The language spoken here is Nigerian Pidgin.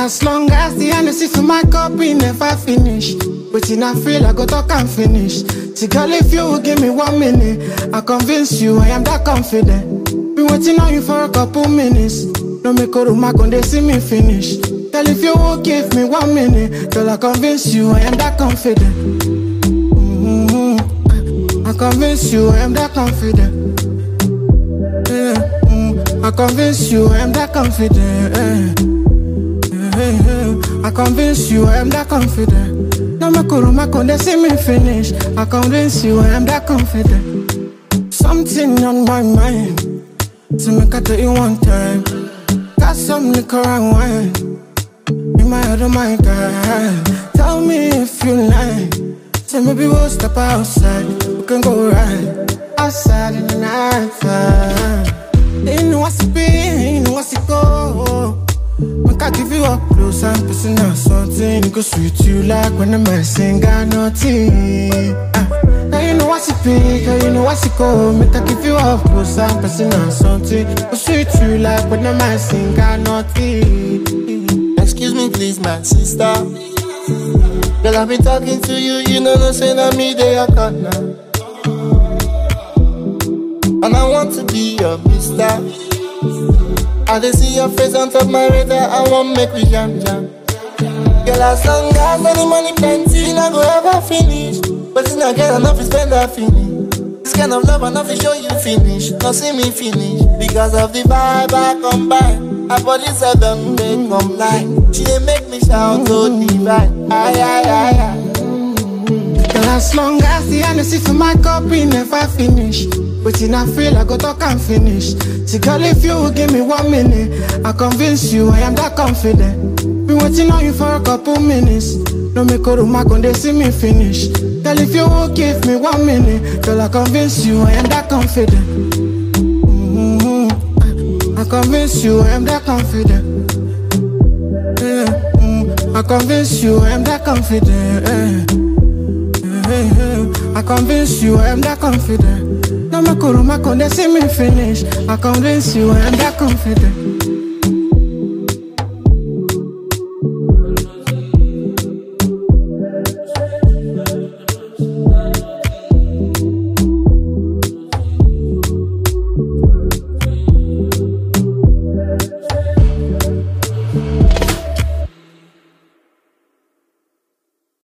as long as the Hennessy for my cup never finish. Waiting I feel I go talk and finish. See girl, if you will give me 1 minute, I convince you I am that confident. Been waiting on you for a couple minutes. No make a room, I they see me finish. Girl, if you will give me 1 minute, girl, I convince you I am that confident. I convince you I am that confident. I convince you I am that confident. I convince you I am that confident. No make a room, I they see me finish. I convince you I am that confident. Something on my mind, so make I tell you one time. Got some liquor and wine in my head, oh my God. Tell me if you like. Say maybe we'll step outside. We can go right outside in the night time. You know what's it be, you know what's it go. Make I give you up close and personal something. Go sweet you like when the man sing got nothing. Now you know what's it be, girl, you know what's it go. Make I give you up close and personal something. Go sweet you like when the man sing got nothing. Excuse me please my sister. Girl, I've been talking to you, you know no say that me they are caught now. And I want to be your mister. I just see your face on top my radar, I want make we jam jam. Girl, as long as any money plenty, I go ever finish. But it's not get enough to spend that finish. This kind of love enough to show you finish, not see me finish. Because of the vibe I combine, I body seven they come line. She dey make me shout so divine. Aye, aye, aye, aye. Girl, as long as the Hennessy for my cup never finish. Waiting I feel I go talk and finish. See girl, if you will give me 1 minute, I convince you I am that confident. Been waiting on you for a couple minutes. No make a room, I they see me finish. Girl, if you will give me 1 minute, girl, I convince you I am that confident. I convince you I am that confident. I convince you I am that confident. I convince you I am that confident. No make a room, I they see me finish. I convince you I am that confident.